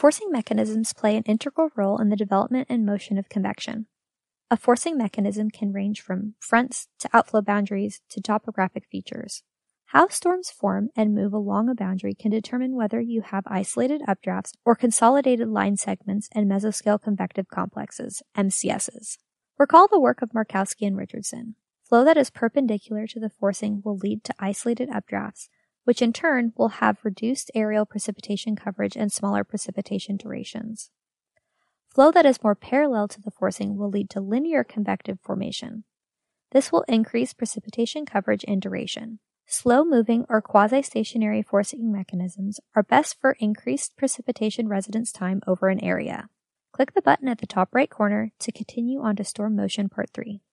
Forcing mechanisms play an integral role in the development and motion of convection. A forcing mechanism can range from fronts to outflow boundaries to topographic features. How storms form and move along a boundary can determine whether you have isolated updrafts or consolidated line segments and mesoscale convective complexes, MCSs. Recall the work of Markowski and Richardson. Flow that is perpendicular to the forcing will lead to isolated updrafts, which in turn will have reduced areal precipitation coverage and smaller precipitation durations. Flow that is more parallel to the forcing will lead to linear convective formation. This will increase precipitation coverage and duration. Slow-moving or quasi-stationary forcing mechanisms are best for increased precipitation residence time over an area. Click the button at the top right corner to continue on to Storm Motion Part 3.